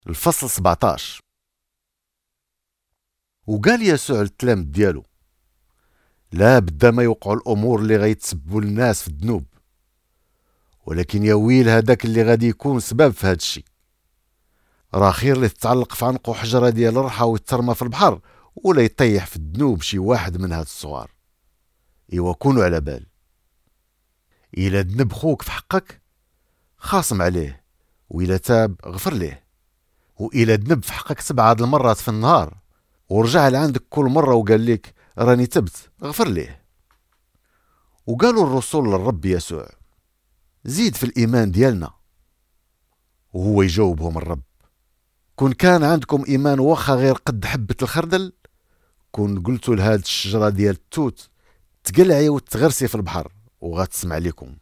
الفصل 17. وقال يسوع للتلامذ ديالو: لا بدا ما يوقعوا الامور اللي غيتسببوا الناس في الذنوب، ولكن يا ويل هذاك اللي غادي يكون سبب في هذا الشيء. راه خير اللي تتعلق في عنقه حجره ديال الرحى ويترمى في البحر، ولا يطيح في الذنوب شي واحد من هاد الصغار. ايوا كونوا على بال، الا ذنب خوك في حقك خاصم عليه، وإلا تاب غفر ليه. وإلا ذنب في حقك 7 المرات في النهار ورجع لعندك كل مرة وقال لك راني تبت، غفر ليه. وقالوا الرسول للرب يسوع: زيد في الإيمان ديالنا. وهو يجاوبهم الرب: كون كان عندكم إيمان واخا غير قد حبة الخردل، كون قلتوا لهاد الشجرة ديال التوت تقلعي وتغرسي في البحر وغتسمع لكم.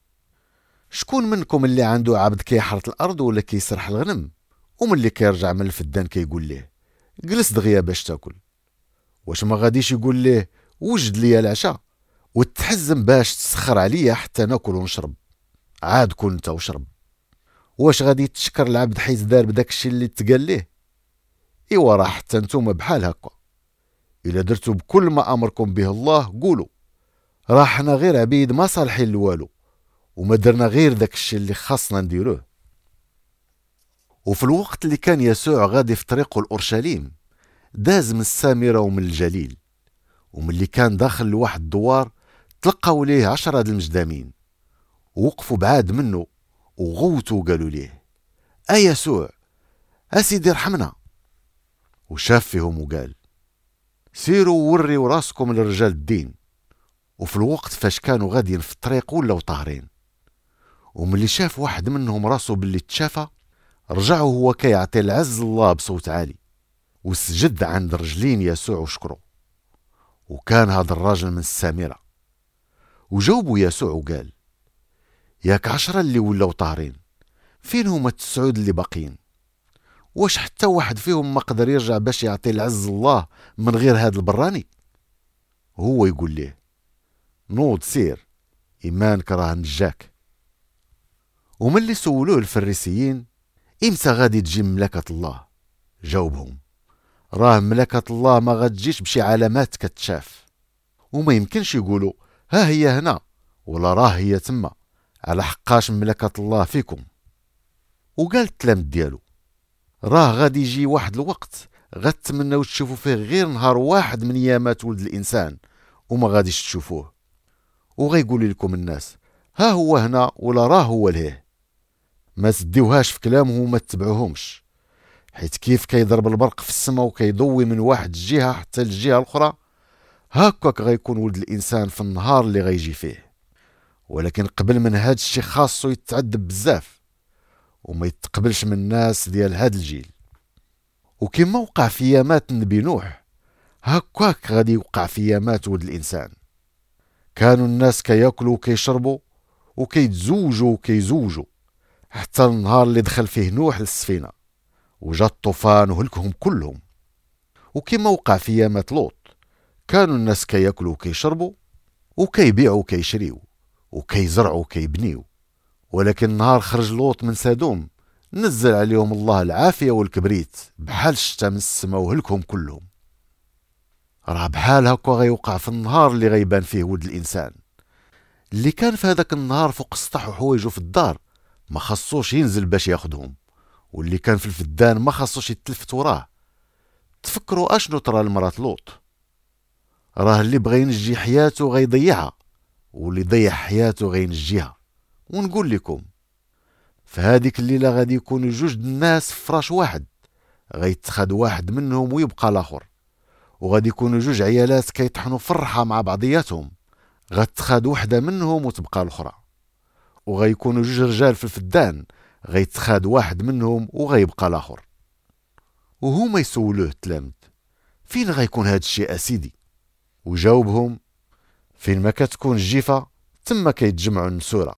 شكون منكم اللي عنده عبد كيحرث الأرض ولا كيسرح الغنم، وملي كيرجع من الفدان كيقول ليه: جلس دغيا باش تاكل؟ واش ما غاديش يقول ليه: وجد ليا العشاء وتحزم باش تسخر عليا حتى ناكل ونشرب؟ عاد كل انت وشرب. واش غادي تشكر العبد حيت دار بداك الشيء اللي تقال ليه؟ ايوا راه حتى نتوما بحال هكا. الا درتو بكل ما امركم به الله قولوا: راه حنا غير عبيد ما صالحين لوالو، وما درنا غير داك الشيء اللي خاصنا نديروه. وفي الوقت اللي كان يسوع غادي في طريقه لأورشليم، داز من السامرة ومن الجليل، وملي كان داخل لواحد الدوار تلقاو ليه 10 المجدامين، ووقفوا بعاد منه وغوتوا وقالوا ليه: يسوع، سيدي ارحمنا. وشاف فيهم وقال: سيروا وريوا راسكم لرجال الدين. وفي الوقت فاش كانوا غاديين في الطريق ولاو طاهرين، وملي شاف واحد منهم راسو باللي تشافى، رجعوا هو كيعطي العز الله بصوت عالي، وسجد عند رجلين يسوع وشكره. وكان هذا الراجل من السامرة. وجاوبوا يسوع وقال: ياك 10 اللي ولاو طاهرين، فين هما 9 اللي باقيين؟ واش حتى واحد فيهم ما قدر يرجع باش يعطي العز الله من غير هاد البراني؟ هو يقول ليه: نوض سير، إيمانك راه نجاك. وملي سولوه الفريسيين: إمتى غادي تجي مملكة الله؟ جاوبهم: راه مملكة الله ما غتجيش بشي علامات كتشاف، وما يمكنش يقولوا ها هي هنا ولا راه هي تما، على حقاش مملكة الله فيكم. وقال التلامذ ديالو: راه غادي يجي واحد الوقت غتمناو تشوفوا فيه غير نهار واحد من ايامات ولد الانسان وما غاديش تشوفوه. وغيقول لكم الناس: ها هو هنا ولا راه هو لهيه. ما تديوهاش في كلامه وما تتبعوهمش، حيت كيف كيضرب البرق في السماء وكيضوي من واحد الجهة حتى للجهة الأخرى، هكاك غيكون ولد الإنسان في النهار اللي غيجي فيه. ولكن قبل من هاد الشي خاصو يتعذب بزاف وما يتقبلش من الناس ديال هاد الجيل. وكما وقع في ايامات النبي نوح، هكاك غادي يوقع في ايامات ولد الانسان. كانوا الناس كياكلوا وكيشربوا وكيتزوجوا وكيزوجوا حتى النهار اللي دخل فيه نوح للسفينة وجا الطوفان وهلكهم كلهم. وكما وقع في ايامات لوط، كانوا الناس كياكلوا وكيشربوا وكيبيعوا وكيشريوا وكيزرعوا وكيبنيوا. ولكن نهار خرج لوط من سادوم، نزل عليهم الله العافية والكبريت بحال الشتا من السما وهلكهم كلهم. راه بحال هكا غيوقع في النهار اللي غيبان فيه ولد الإنسان. اللي كان في هذاك النهار فوق السطح وحوايجو في الدار ما خصوش ينزل باش ياخدهم، واللي كان في الفدان ما خصوش يتلفت وراه. تفكروا اشنو طرا المرات لوط؟ راه اللي بغى ينجي حياته غيضيعها، واللي ضيع حياته غينجيها. ونقول لكم، في هذيك الليلة غادي يكونوا 2 الناس في فراش واحد، غيتخاد واحد منهم ويبقى الاخر. وغادي يكونوا 2 عيالات كيطحنوا في الرحى مع بعضياتهم، غتخاد وحده منهم وتبقى الاخرى. وغيكونوا 2 رجال في الفدان، غيتخاد واحد منهم وغيبقى الاخر. وهما يسولوه التلامذ: فين غيكون هاد الشيء اسيدي؟ وجاوبهم: فين ما كتكون الجيفة تما كيتجمعوا النسورة.